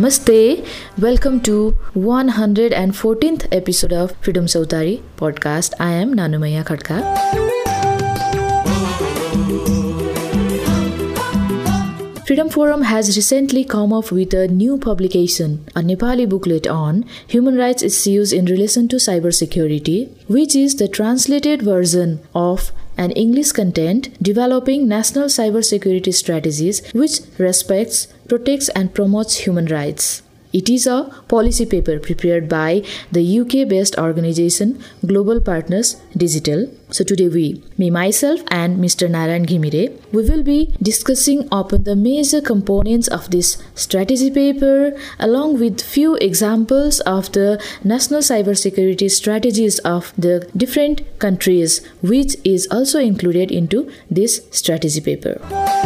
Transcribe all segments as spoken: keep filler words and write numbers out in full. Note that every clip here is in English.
Namaste. Welcome to one hundred fourteenth episode of Freedom Sautari podcast. I am Nanumaya Khadka. Freedom Forum has recently come up with a new publication, a Nepali booklet on human rights issues in relation to cybersecurity, which is the translated version of an English content developing national cybersecurity strategies which respects, protects and promotes human rights. It is a policy paper prepared by the U K-based organization Global Partners Digital. So today we, me myself and Mister Narayan Ghimire, we will be discussing upon the major components of this strategy paper along with few examples of the national cybersecurity strategies of the different countries, which is also included into this strategy paper.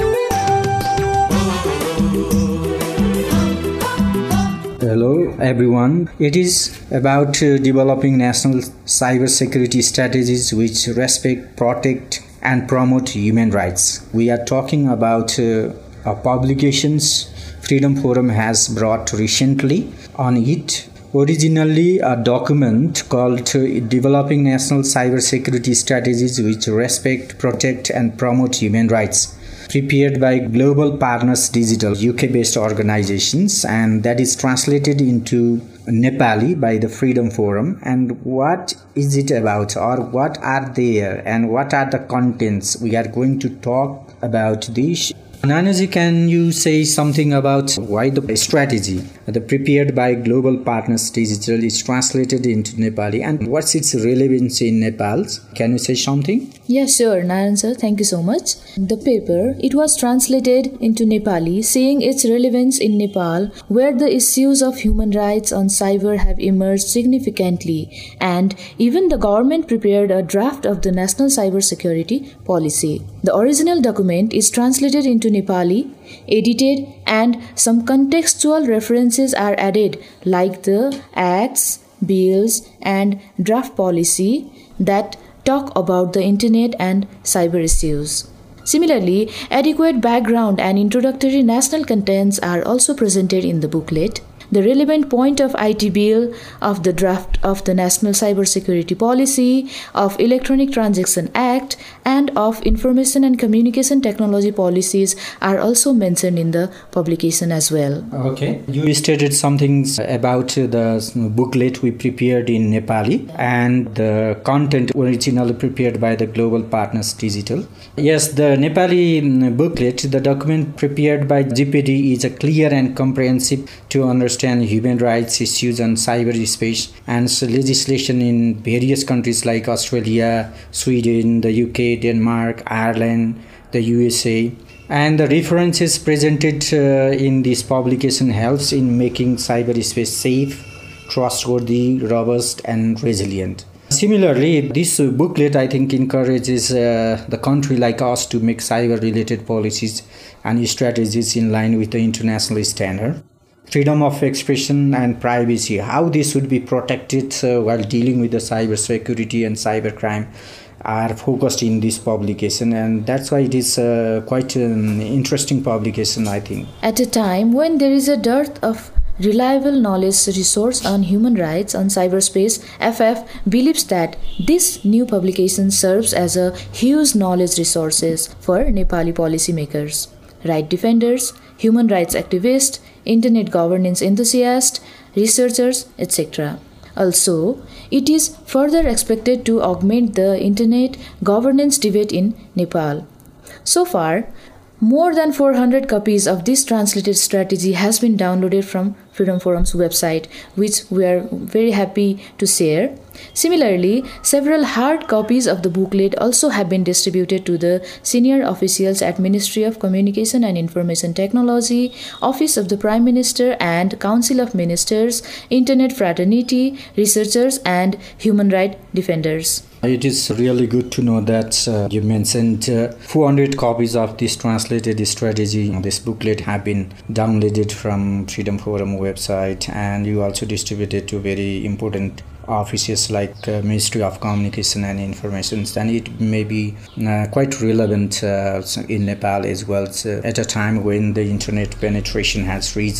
Hello everyone. It is about uh, developing national cybersecurity strategies which respect, protect and promote human rights. We are talking about uh, uh, publications Freedom Forum has brought recently on it. Originally a document called uh, Developing National Cybersecurity Strategies which respect, protect and promote human rights, prepared by Global Partners Digital, U K-based organizations, and that is translated into Nepali by the Freedom Forum. And what is it about, or what are there, and what are the contents? We are going to talk about this. Nanaji, can you say something about why the strategy, the prepared by Global Partners Digital, is translated into Nepali and what's its relevance in Nepal? Can you say something? Yeah, sure, Narayan sir. Thank you so much. The paper, it was translated into Nepali, saying its relevance in Nepal, where the issues of human rights on cyber have emerged significantly, and even the government prepared a draft of the National Cybersecurity Policy. The original document is translated into Nepali, edited, and some contextual references are added, like the acts, bills, and draft policy that talk about the internet and cyber issues. Similarly, adequate background and introductory national contents are also presented in the booklet. The relevant point of I T bill, of the draft of the National Cybersecurity Policy, of Electronic Transaction Act, and of Information and Communication Technology policies are also mentioned in the publication as well. Okay. You stated something about the booklet we prepared in Nepali and the content originally prepared by the Global Partners Digital. Yes, the Nepali booklet, the document prepared by G P D, is a clear and comprehensive to understand human rights issues on cyberspace and legislation in various countries like Australia, Sweden, the U K, Denmark, Ireland, the U S A. And the references presented uh, in this publication helps in making cyberspace safe, trustworthy, robust and resilient. Similarly, this booklet, I think, encourages uh, the country like us to make cyber-related policies and strategies in line with the international standard. Freedom of expression and privacy, how this would be protected uh, while dealing with the cyber security and cybercrime are focused in this publication, and that's why it is uh, quite an interesting publication, I think. At a time when there is a dearth of reliable knowledge resource on human rights on cyberspace, F F believes that this new publication serves as a huge knowledge resources for Nepali policymakers, right defenders, human rights activists, internet governance enthusiasts, researchers, et cetera. Also, it is further expected to augment the internet governance debate in Nepal. So far, more than four hundred copies of this translated strategy has been downloaded from Freedom Forum's website, which we are very happy to share. Similarly, several hard copies of the booklet also have been distributed to the senior officials at Ministry of Communication and Information Technology, Office of the Prime Minister and Council of Ministers, Internet Fraternity, researchers and human rights defenders. It is really good to know that uh, you mentioned uh, four hundred copies of this translated strategy. This booklet have been downloaded from Freedom Forum website, and you also distributed to very important offices like uh, Ministry of Communication and Information, and it may be uh, quite relevant uh, in Nepal as well, so at a time when the internet penetration has reached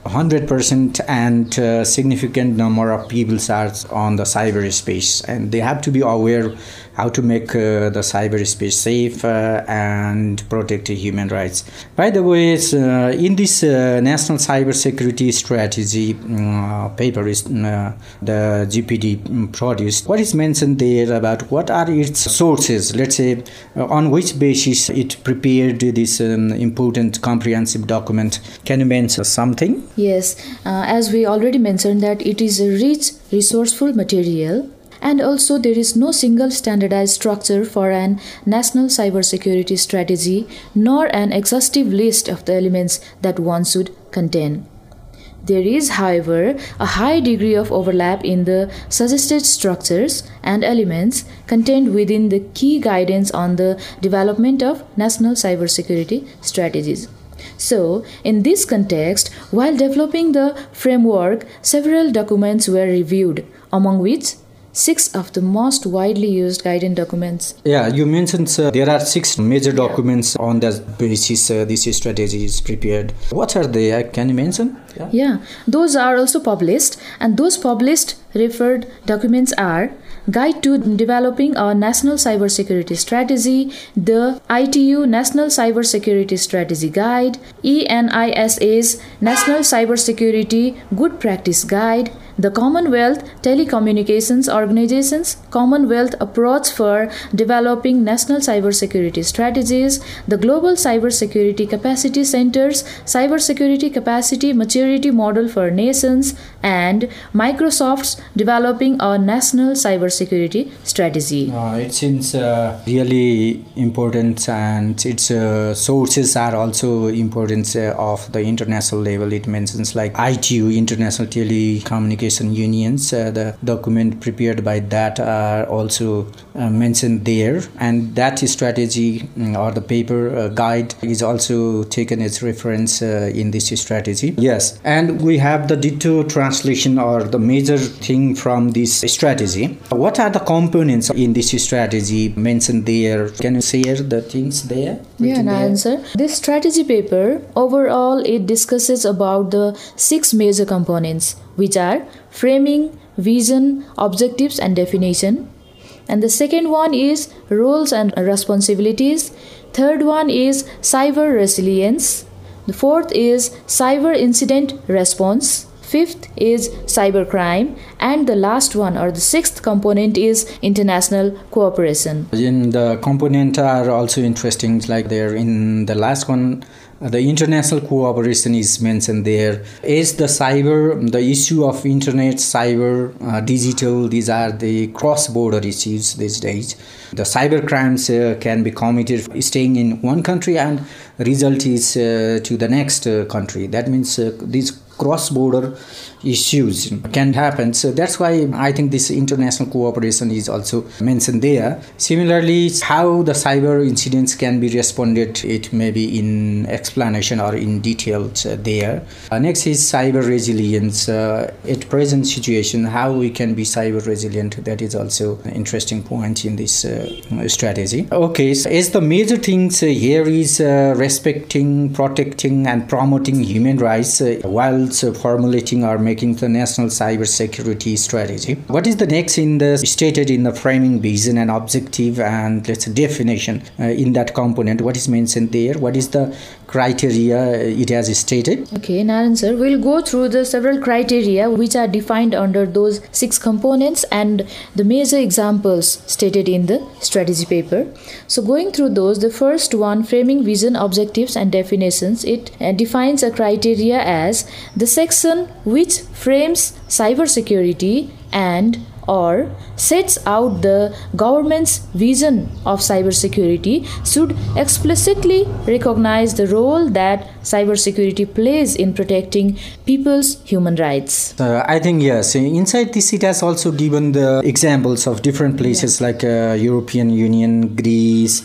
one hundred percent and uh, significant number of people are on the cyberspace, and they have to be aware how to make uh, the cyberspace safe uh, and protect human rights. By the way, uh, in this uh, National Cybersecurity Strategy uh, paper is uh, the G P D produced, what is mentioned there about what are its sources, let's say uh, on which basis it prepared this um, important comprehensive document. Can you mention something? Yes, uh, as we already mentioned that it is a rich, resourceful material. And also there is no single standardized structure for an national cybersecurity strategy, nor an exhaustive list of the elements that one should contain. There is, however, a high degree of overlap in the suggested structures and elements contained within the key guidance on the development of national cybersecurity strategies. So, in this context, while developing the framework, several documents were reviewed, among which six of the most widely used guidance documents. Yeah, you mentioned uh, there are six major documents on that basis uh, this strategy is prepared. What are they? Uh, can you mention? Yeah. yeah, those are also published, and those published referred documents are Guide to Developing a National Cybersecurity Strategy, the I T U National Cybersecurity Strategy Guide, E N I S A's National Cybersecurity Good Practice Guide, the Commonwealth Telecommunications Organization's Commonwealth Approach for Developing National Cybersecurity Strategies, the Global Cybersecurity Capacity Center's Cybersecurity Capacity Maturity Model for Nations, and Microsoft's Developing a National Cybersecurity Strategy. Uh, it seems uh, really important, and its uh, sources are also important uh, of the international level. It mentions like I T U, International Telecommunications Unions. Uh, the document prepared by that are also uh, mentioned there, and that strategy um, or the paper uh, guide is also taken as reference uh, in this strategy. Yes, and we have the ditto translation or the major thing from this strategy. What are the components in this strategy mentioned there? Can you share the things there? Yeah, no answer. This strategy paper, overall, it discusses about the six major components, which are framing, vision, objectives and definition. And the second one is roles and responsibilities. Third one is cyber resilience. The fourth is cyber incident response. Fifth is cybercrime, and the last one or the sixth component is international cooperation. In the component are also interesting, like there in the last one, the international cooperation is mentioned there. Is the cyber, the issue of internet, cyber, uh, digital, these are the cross-border issues these days. The cyber crimes uh, can be committed staying in one country and result is uh, to the next uh, country. That means uh, these cross-border issues can happen. So that's why I think this international cooperation is also mentioned there. Similarly, how the cyber incidents can be responded, it may be in explanation or in details uh, there. Uh, next is cyber resilience. Uh, at present situation, how we can be cyber resilient, that is also an interesting point in this uh, strategy. Okay, so as the major things uh, here is uh, respecting, protecting and promoting human rights uh, while uh, formulating or making the national cyber security strategy. What is the next in the stated in the framing, vision and objective and let's say definition uh, in that component? What is mentioned there? What is the criteria it has stated? Okay, Narayan sir, we'll go through the several criteria which are defined under those six components and the major examples stated in the strategy paper. So going through those, the first one, framing, vision, objectives and definitions, it uh, defines a criteria as the section which frames cybersecurity and or sets out the government's vision of cybersecurity should explicitly recognize the role that cybersecurity plays in protecting people's human rights. Uh, I think yes. Inside this, it has also given the examples of different places yeah. like uh, European Union, Greece,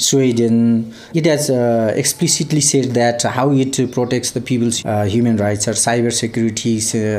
Sweden. It has uh, explicitly said that how it protects the people's uh, human rights or cyber security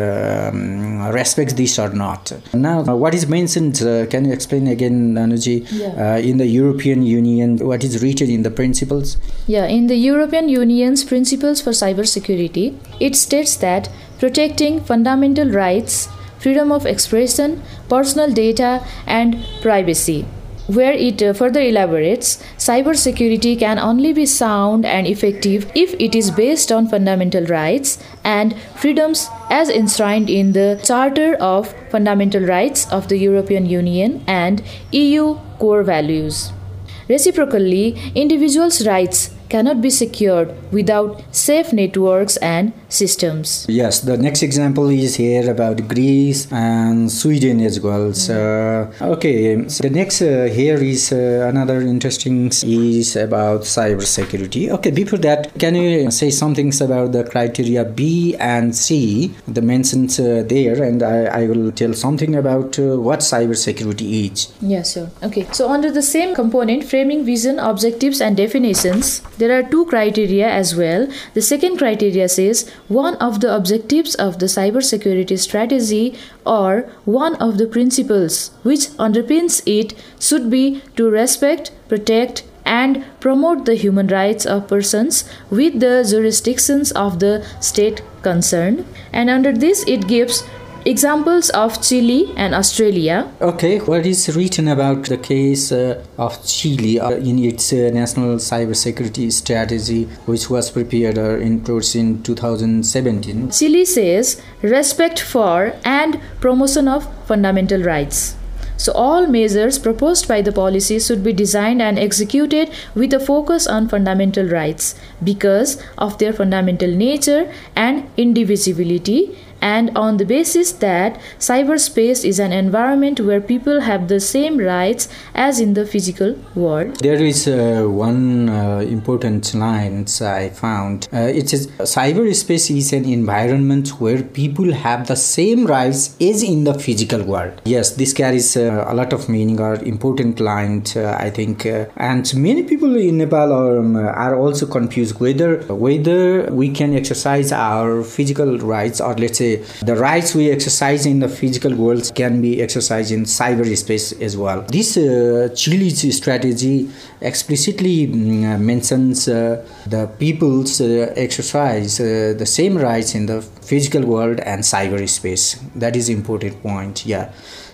uh, respects this or not. Now, uh, what is mentioned, uh, can you explain again, Anuji, yeah. uh, in the European Union, what is written in the principles? Yeah, in the European Union's Principles for Cybersecurity, it states that protecting fundamental rights, freedom of expression, personal data, and privacy. Where it uh, further elaborates, cybersecurity can only be sound and effective if it is based on fundamental rights and freedoms as enshrined in the Charter of Fundamental Rights of the European Union and E U core values. Reciprocally, individuals' rights cannot be secured without safe networks and systems. Yes, the next example is here about Greece and Sweden as well. So, okay, so the next uh, here is uh, another interesting is about cybersecurity. Okay, before that, can you say some things about the criteria B and C, the mentions uh, there, and I, I will tell something about uh, what cybersecurity is. Yes, sure. Okay, so under the same component, framing vision, objectives, and definitions, there are two criteria as well. The second criteria says one of the objectives of the cybersecurity strategy or one of the principles which underpins it should be to respect, protect, and promote the human rights of persons with the jurisdictions of the state concerned. And under this, it gives examples of Chile and Australia. Okay, what is written about the case uh, of Chile uh, in its uh, national cybersecurity strategy, which was prepared or endorsed in two thousand seventeen? Chile says respect for and promotion of fundamental rights. So all measures proposed by the policy should be designed and executed with a focus on fundamental rights because of their fundamental nature and indivisibility, and on the basis that cyberspace is an environment where people have the same rights as in the physical world. There is uh, one uh, important line I found. Uh, it says cyberspace is an environment where people have the same rights as in the physical world. Yes, this carries uh, a lot of meaning or important line, uh, I think. Uh, and many people in Nepal are, um, are also confused whether whether we can exercise our physical rights, or let's say the rights we exercise in the physical world can be exercised in cyberspace as well. This uh, Chile's strategy explicitly uh, mentions uh, the people's uh, exercise uh, the same rights in the physical world and cyberspace. That is important point. Yeah.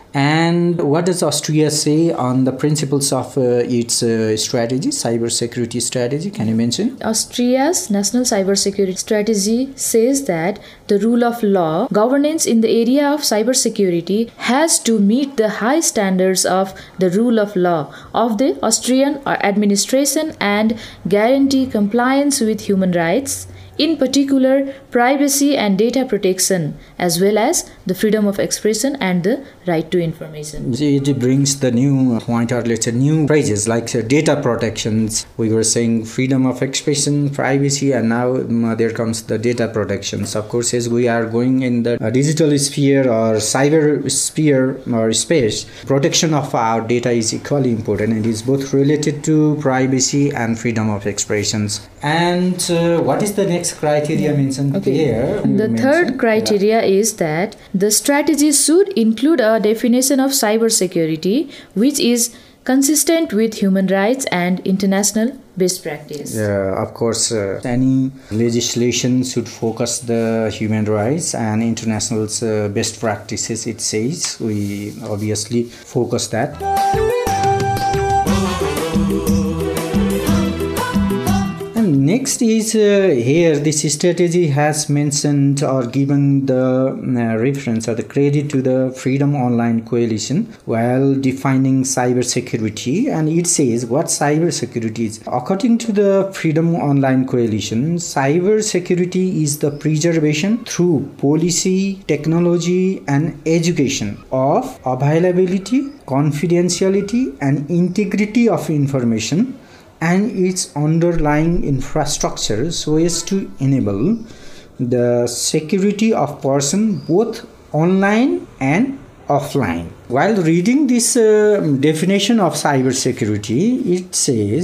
And what does Austria say on the principles of uh, its uh, strategy, cybersecurity strategy? Can you mention? Austria's national cybersecurity strategy says that the rule of law, governance in the area of cybersecurity has to meet the high standards of the rule of law of the Austrian administration and guarantee compliance with human rights, in particular privacy and data protection, as well as the freedom of expression and the right to information. It brings the new point, or let's say new phrases like uh, data protections. We were saying freedom of expression, privacy, and now um, there comes the data protections. Of course, as we are going in the uh, digital sphere or cyber sphere or space, protection of our data is equally important, and is both related to privacy and freedom of expressions. And uh, what is the next criteria mentioned okay. here? The mentioned? third criteria yeah. is that the strategy should include a definition of cybersecurity which is consistent with human rights and international best practice. Yeah, of course, uh, any legislation should focus the human rights and international uh, best practices, it says. We obviously focus that. Next is uh, here this strategy has mentioned or given the uh, reference or the credit to the Freedom Online Coalition while defining cybersecurity, and it says what cybersecurity is. According to the Freedom Online Coalition, cybersecurity is the preservation through policy, technology and education of availability, confidentiality and integrity of information and its underlying infrastructure so as to enable the security of person both online and offline. While reading this uh, definition of cybersecurity, it says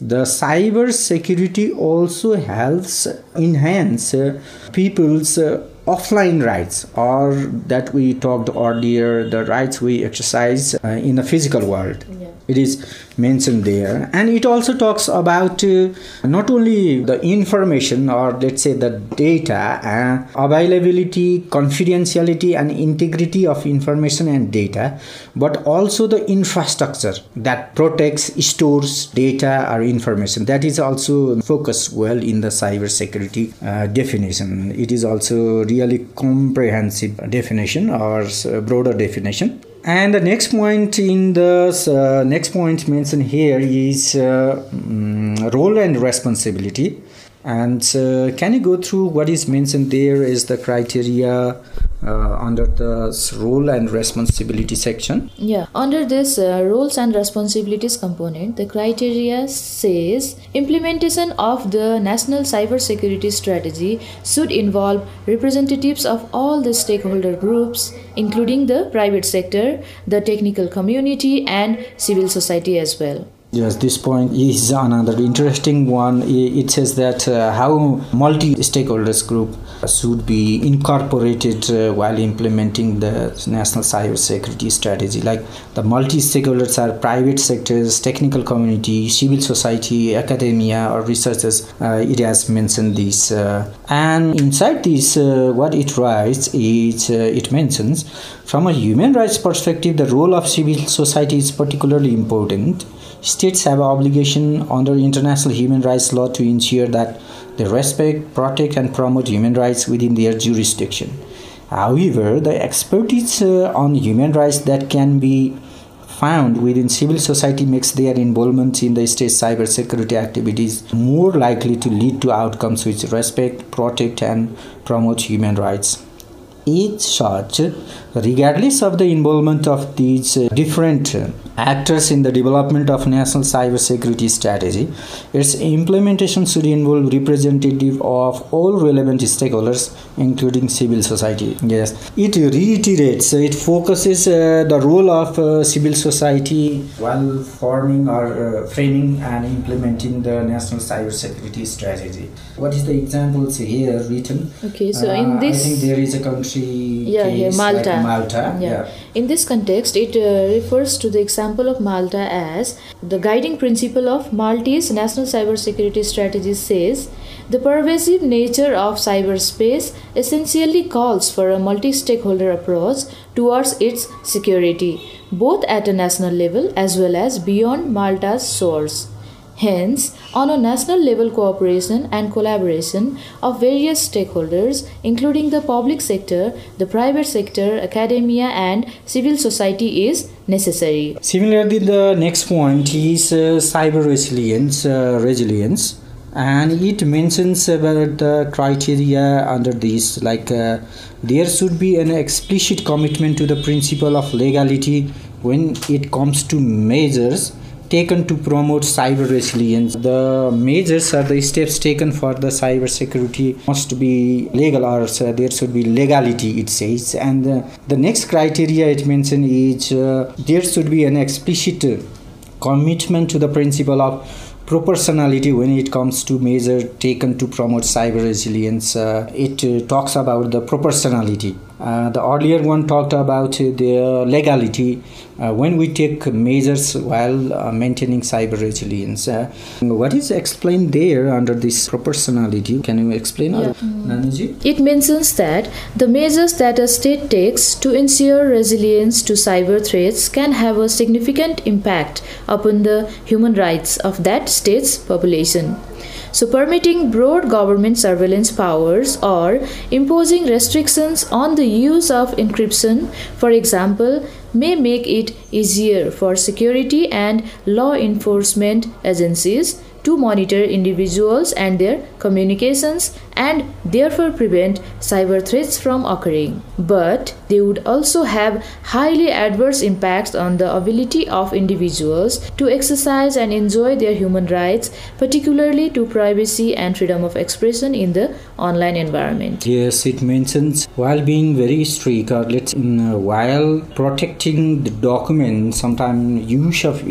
the cyber security also helps enhance uh, people's uh, offline rights, or that we talked earlier, the rights we exercise uh, in the physical world. Yeah. It is mentioned there, and it also talks about uh, not only the information, or let's say the data, uh, availability, confidentiality and integrity of information and data, but also the infrastructure that protects, stores data or information. That is also focused well in the cyber security uh, definition. It is also really comprehensive definition, or broader definition. And the next point in the uh, next point mentioned here is uh, um, role and responsibility. And uh, can you go through what is mentioned there is the criteria uh, under the role and responsibility section? Yeah, under this uh, roles and responsibilities component, the criteria says implementation of the National Cyber Security Strategy should involve representatives of all the stakeholder groups, including the private sector, the technical community, and civil society as well. Yes, this point is another interesting one. It says that uh, how multi-stakeholders group should be incorporated uh, while implementing the National Cyber Security Strategy. Like the multi-stakeholders are private sectors, technical community, civil society, academia, or researchers. Uh, it has mentioned this. Uh, and inside this, uh, what it writes is, uh, it mentions, from a human rights perspective, the role of civil society is particularly important. States have an obligation under international human rights law to ensure that they respect, protect, and promote human rights within their jurisdiction. However, the expertise uh, on human rights that can be found within civil society makes their involvement in the state's cyber security activities more likely to lead to outcomes which respect, protect, and promote human rights. Each such, regardless of the involvement of these uh, different uh, actors in the development of national cyber security strategy, its implementation should involve representative of all relevant stakeholders, including civil society. Yes, it reiterates, it focuses uh, the role of uh, civil society while forming or uh, framing and implementing the national cyber security strategy. What is the examples here written? Okay, so uh, in this, I think there is a country. Yeah, case yeah, Malta. Like Malta. Yeah. Yeah. In this context, it uh, refers to the example of Malta as the guiding principle of Maltese National Cyber Security Strategy says the pervasive nature of cyberspace essentially calls for a multi-stakeholder approach towards its security, both at a national level as well as beyond Malta's shores. Hence, on a national level, cooperation and collaboration of various stakeholders, including the public sector, the private sector, academia, and civil society, is necessary. Similarly, the next point is uh, cyber resilience, uh, resilience, and it mentions about the criteria under this, like uh, there should be an explicit commitment to the principle of legality when it comes to measures taken to promote cyber resilience. The measures or the steps taken for the cyber security must be legal, or uh, there should be legality, it says. And uh, the next criteria it mentioned is uh, there should be an explicit uh, commitment to the principle of proportionality when it comes to measures taken to promote cyber resilience. Uh, it uh, talks about the proportionality. Uh, the earlier one talked about uh, the legality uh, when we take measures while uh, maintaining cyber resilience. Uh, what is explained there under this proportionality? Can you explain, yeah. Nanuji? It mentions that the measures that a state takes to ensure resilience to cyber threats can have a significant impact upon the human rights of that state's population. So, permitting broad government surveillance powers or imposing restrictions on the use of encryption, for example, may make it easier for security and law enforcement agencies to monitor individuals and their communications and therefore prevent cyber threats from occurring. But they would also have highly adverse impacts on the ability of individuals to exercise and enjoy their human rights, particularly to privacy and freedom of expression in the online environment. Yes, it mentions while being very strict, or let's uh, while protecting the document, sometimes use of in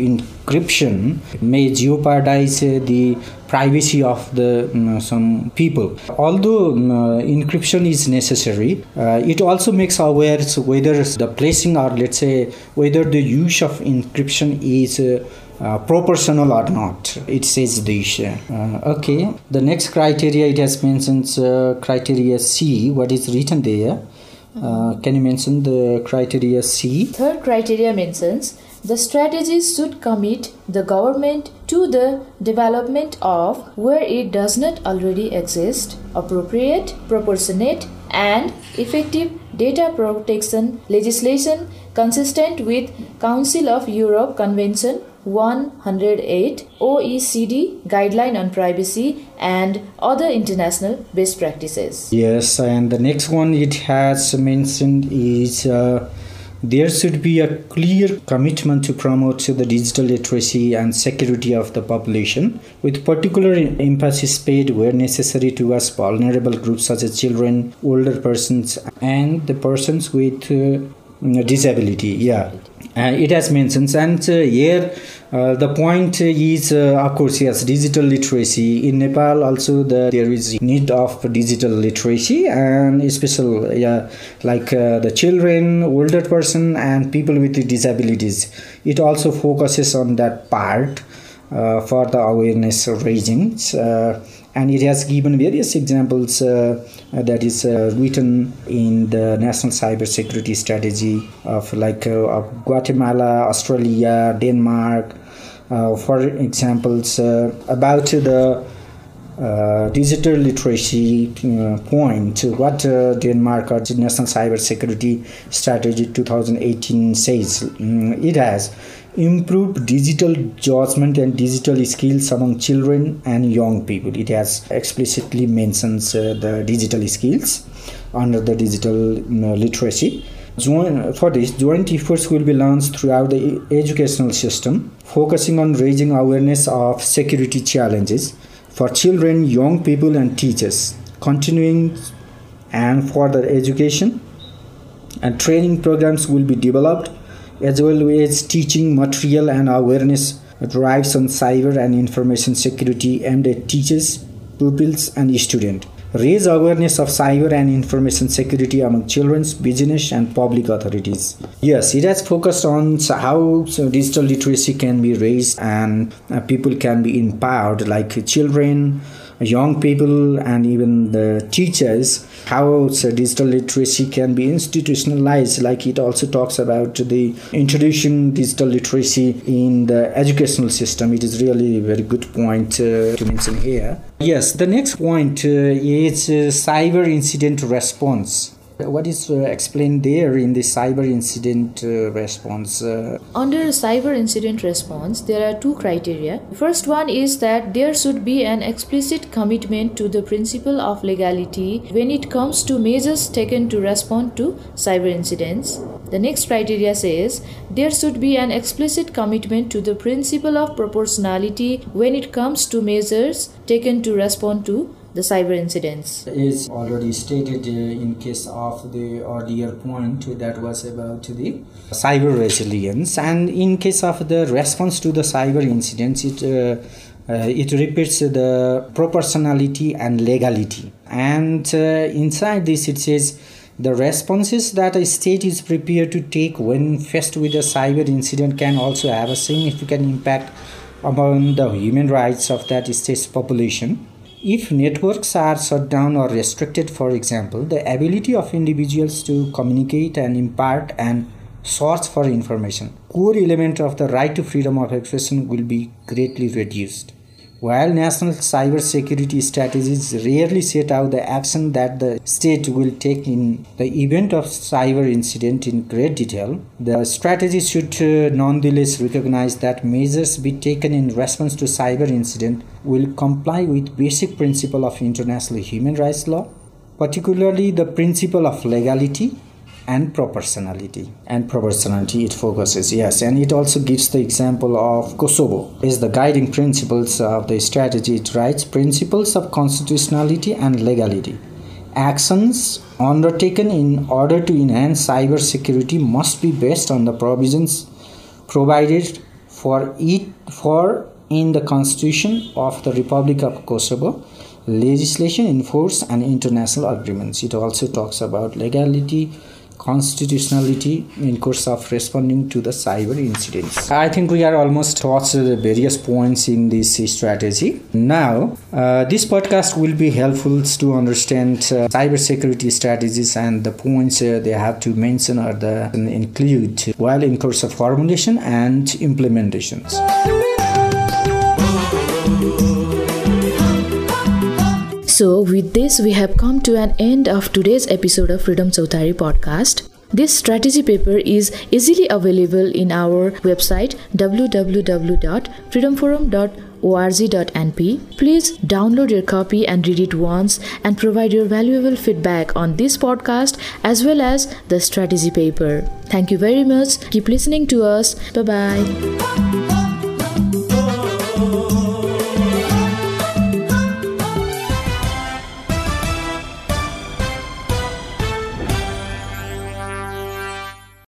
encryption may jeopardize uh, the privacy of the um, some people. Although um, uh, encryption is necessary, uh, it also makes aware so whether the placing or let's say whether the use of encryption is uh, uh, proportional or not. It says this. Uh, okay. The next criteria it has mentioned uh, criteria C. What is written there? Uh, can you mention the criteria C? Third criteria mentions the strategies should commit the government to the development of, where it does not already exist, appropriate, proportionate, and effective data protection legislation consistent with Council of Europe Convention one hundred eight, O E C D Guideline on Privacy, and other international best practices. Yes, and the next one it has mentioned is uh, there should be a clear commitment to promote the digital literacy and security of the population, with particular emphasis paid where necessary towards vulnerable groups such as children, older persons, and the persons with uh, disability. Yeah, uh, it has mentioned, and uh, here uh, the point is uh, of course yes, digital literacy in Nepal. Also, the there is need of digital literacy, and especially yeah, like uh, the children, older person, and people with disabilities. It also focuses on that part uh, for the awareness raising. Uh, And it has given various examples uh, that is uh, written in the National Cybersecurity Strategy of like uh, of Guatemala, Australia, Denmark, uh, for examples uh, about the uh, digital literacy uh, point. What uh, Denmark or National Cybersecurity Strategy twenty eighteen says. Mm, it has improve digital judgment and digital skills among children and young people. It has explicitly mentions uh, the digital skills under the digital uh, literacy. Joint, for this, joint efforts will be launched throughout the educational system, focusing on raising awareness of security challenges for children, young people, and teachers. Continuing and further education and training programs will be developed, as well as teaching material and awareness drives on cyber and information security aimed at teachers, pupils, and students. Raise awareness of cyber and information security among children, business, and public authorities. Yes, it has focused on how digital literacy can be raised and people can be empowered, like children, young people, and even the teachers, how so digital literacy can be institutionalized. Like it also talks about the introducing digital literacy in the educational system. It is really a very good point uh, to mention here. Yes, the next point uh, is uh, cyber incident response. What is uh, explained there in the cyber incident uh, response? Uh, Under cyber incident response, there are two criteria. First one is that there should be an explicit commitment to the principle of legality when it comes to measures taken to respond to cyber incidents. The next criteria says there should be an explicit commitment to the principle of proportionality when it comes to measures taken to respond to the cyber incidents. Is already stated uh, in case of the earlier point that was about the cyber resilience, and in case of the response to the cyber incidents, it uh, uh, it repeats the proportionality and legality. And uh, inside this it says the responses that a state is prepared to take when faced with a cyber incident can also have a significant impact upon the human rights of that state's population. If networks are shut down or restricted, for example, the ability of individuals to communicate and impart and search for information, core element of the right to freedom of expression, will be greatly reduced. While national cyber security strategies rarely set out the action that the state will take in the event of cyber incident in great detail, the strategy should uh, nonetheless recognize that measures be taken in response to cyber incident will comply with basic principle of international human rights law, particularly the principle of legality and proportionality. And proportionality it focuses, yes, and it also gives the example of Kosovo is the guiding principles of the strategy. It writes principles of constitutionality and legality. Actions undertaken in order to enhance cyber security must be based on the provisions provided for it for in the Constitution of the Republic of Kosovo, legislation enforced and international agreements. It also talks about legality, constitutionality in course of responding to the cyber incidents. I think we are almost touched the various points in this strategy. Now, uh, this podcast will be helpful to understand uh, cybersecurity strategies and the points uh, they have to mention or the include while in course of formulation and implementations. So with this, we have come to an end of today's episode of Freedom Chowthari podcast. This strategy paper is easily available in our website w w w dot freedom forum dot org dot n p. Please download your copy and read it once and provide your valuable feedback on this podcast as well as the strategy paper. Thank you very much. Keep listening to us. Bye-bye.